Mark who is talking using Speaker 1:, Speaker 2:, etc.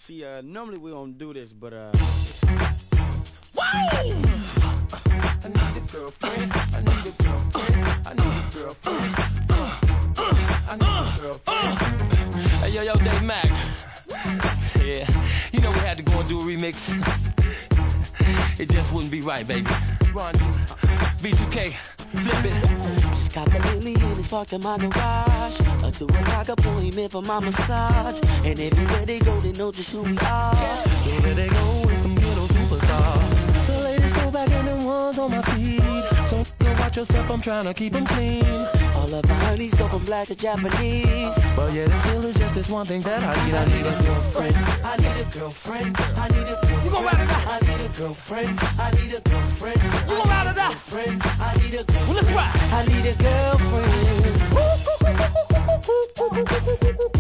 Speaker 1: See, normally we don't do this, but
Speaker 2: Woo! I need a girlfriend. I need a girlfriend. I need a girlfriend. I need a girlfriend. Hey, yo, Dave Mac. Yeah, you know we had to go and do a remix. It just wouldn't be right, baby. Run, B2K, flip it.
Speaker 3: Just got the Bentley and it's parked in my garage. A $2 appointment for my massage. And everywhere they go, they know just who we are. Everywhere they go, it's some ghetto superstars. The ladies go back and the ones on my feet. So go watch your step, I'm trying to keep them clean. All of my honeys go from black to Japanese. But yeah, there still is just this one thing that I need. I need a girlfriend. I need a girlfriend. I need a girlfriend.
Speaker 2: You gon' ride it out.
Speaker 3: I need a girlfriend. I need a girlfriend.
Speaker 2: You gon' ride it out.
Speaker 3: I need a girlfriend.
Speaker 2: Well, let's ride.
Speaker 3: I need a girlfriend.